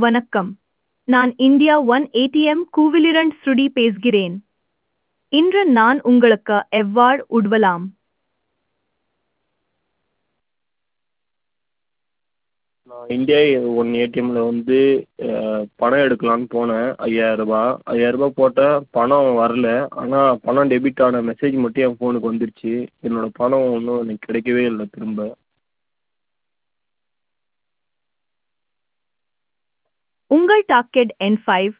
வணக்கம். நான் India one ATM கூவிலிரண்ட் ஸ்ருடி பேசுகிறேன். இன்று நான் உங்களுக்கு எவ்வாறு உதவலாம்? நான் இந்தியா ஒன் ஏடிஎம்ல வந்து பணம் எடுக்கலான்னு போனேன். 5000 ரூபா. 5000 ரூபா போட்டால் பணம் வரல. ஆனால் பணம் டெபிட் ஆன மெசேஜ் மட்டும் என் ஃபோனுக்கு வந்துருச்சு. என்னோடய பணம் இன்னும் எனக்கு கிடைக்கவே இல்லை திரும்ப. உங்கள் டாக்கெட் எண்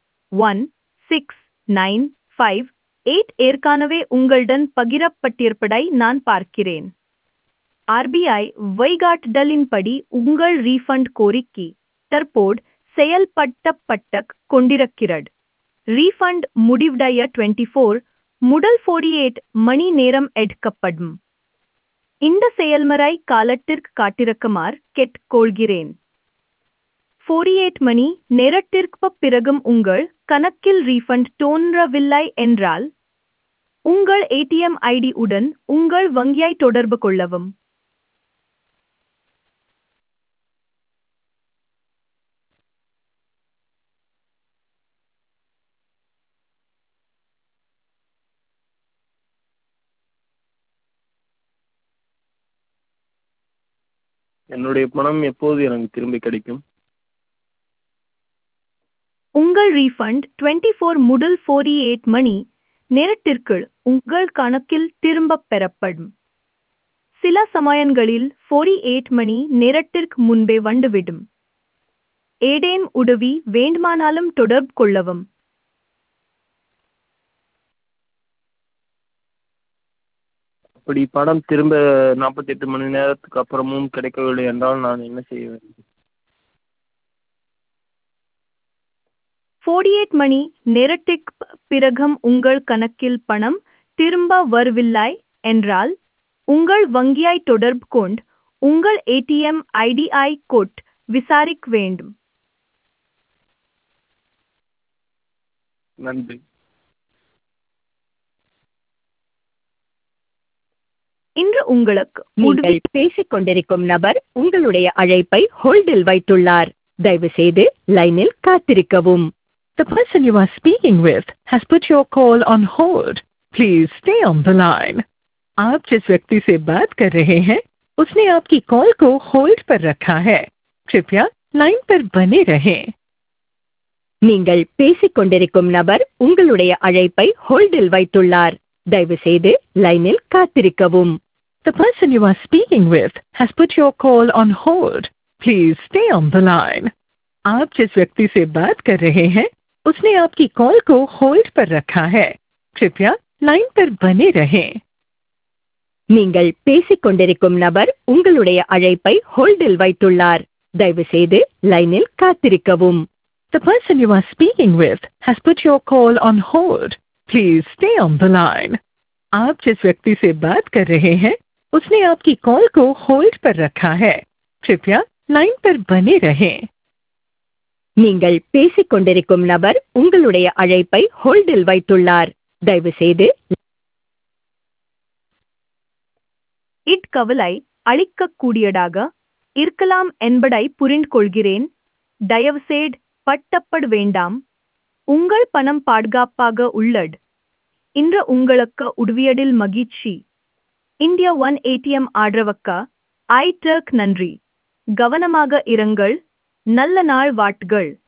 516958 ஏற்கனவே உங்களுடன் பகிரப்பட்டிருப்பதை நான் பார்க்கிறேன். ஆர்பிஐ வழிகாட்டுதலின்படி உங்கள் ரீஃபண்ட் கோரிக்கை தற்போது செயல்படுத்தப்பட்டு கொண்டிருக்கிறது. ரீஃபண்ட் முடிவடைய 24 முதல் 48 மணி நேரம் எடுக்கப்படும். இந்த செயல்முறை காலத்திற்கு காத்திருக்குமாறு கேட்டுக்கொள்கிறேன். 48 மணி நேரத்திற்குப் பிறகும் உங்கள் கணக்கில் ரீஃபண்ட் தோன்றவில்லை என்றால் உங்கள் ஏடிஎம் ஐடி உடன் உங்கள் வங்கியை தொடர்பு கொள்ளவும். என்னுடைய பணம் எப்போது எனக்கு திரும்பி கிடைக்கும்? உங்கள் ரீஃபண்ட் 24 முதல் 48 மணி நேரத்திற்குள் உங்கள் கணக்கில் திரும்பப் பெறப்படும். சில சமயங்களில் 48 மணி நேரத்திற்கு முன்பே வந்துவிடும். ஏதேனும் உதவி வேண்டுமானாலும் தொடர்பு கொள்ளவும். அப்படி பணம் திரும்ப 48 மணி நேரத்துக்கு அப்புறமும் கிடைக்கவில்லை என்றால் நான் என்ன செய்ய வேண்டும்? 48 மணி நேரத்திற்குப் பிறகும் உங்கள் கணக்கில் பணம் திரும்ப வரவில்லை என்றால் உங்கள் வங்கியை தொடர்பு கொண்டு உங்கள் ஏடிஎம் ஐடியை கொண்டு விசாரிக்க வேண்டும். நன்றி. இன்று உங்களுக்கு நீங்கள் பேசிக் கொண்டிருக்கும் நபர் உங்களுடைய அழைப்பை ஹோல்டில் வைத்துள்ளார். தயவு செய்து லைனில் காத்திருக்கவும். The person you are speaking with has put your call on hold. Please stay on the line. आप जिस व्यक्ति से बात कर रहे हैं उसने आपकी कॉल को होल्ड पर रखा है. कृपया लाइन पर बने रहें. நீங்கள் பேசிக் கொண்டிருக்கும் நபர் உங்களுடைய அழைப்பை ஹோல்டில் வைத்துள்ளார். தயவு செய்து லைனில் காத்திருக்கவும். The person you are speaking with has put your call on hold. Please stay on the line. आप जिस व्यक्ति से बात कर रहे हैं उसने आपकी कॉल को होल्ड पर रखा है. कृपया लाइन पर बने रहें. நீங்கள் பேசிக் கொண்டிருக்கும் நபர் உங்களுடைய அழைப்பை ஹோல்டில் வைத்துள்ளார். தயவு செய்து லைனில் காத்திருக்கவும். The person you are speaking with has put your call on hold. Please stay on the line. आप जिस व्यक्ति से बात कर रहे हैं उसने आपकी कॉल को होल्ड पर रखा है. कृपया लाइन पर बने रहें. நீங்கள் பேசிக் கொண்டிருக்கும் நபர் உங்களுடைய அழைப்பை ஹோல்டில் வைத்துள்ளார். தயவு செய்து இட்கவலை அளிக்கக்கூடியதாக இருக்கலாம் என்பதை புரிந்து கொள்கிறேன். தயவுசெய்து பட்டப்பட வேண்டாம். உங்கள் பணம் பாதுகாப்பாக உள்ளது. இன்று உங்களுக்கு உதவியதில் மகிழ்ச்சி. இந்தியா ஒன் ஏடிஎம் ஆதரவுக்கு நன்றி. கவனமாக இருங்கள். நல்ல நாள் வாழ்த்துகள்.